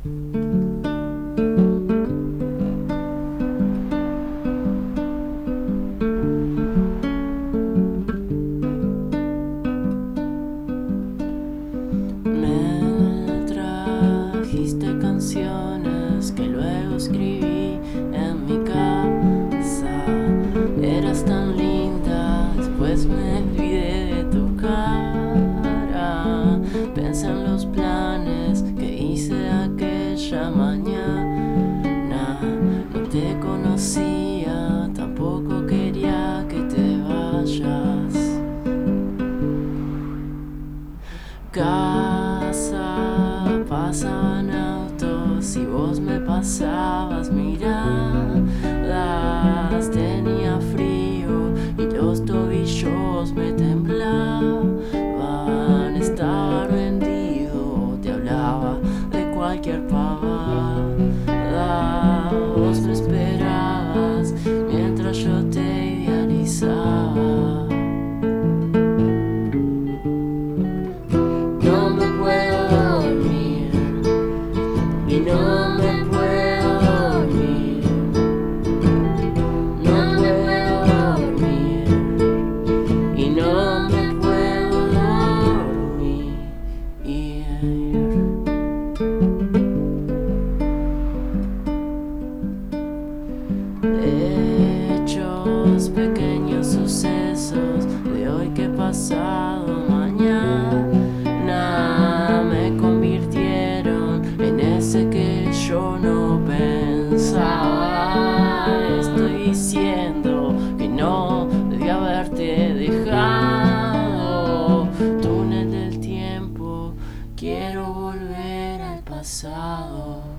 Me trajiste canciones que luego escribí en mi casa. Eras tan linda, después me olvidé de tu cara. Pensé en los planes que hice aquella mañana. No te conocía, tampoco quería que te vayas. Casa, pasaban autos y vos me pasabas miradas. Tenía frío y los tobillos me temblaban. Estaba rendido, te hablaba de cualquier pavada. Vos me esperabas mientras yo te idealizaba. No me puedo dormir y no me puedo dormir. No me puedo dormir y no me puedo dormir. Hechos, pequeños sucesos de hoy que he pasado mañana me convirtieron en ese que yo no pensaba. Estoy diciendo que no debí haberte dejado. Túnel del tiempo, quiero volver al pasado.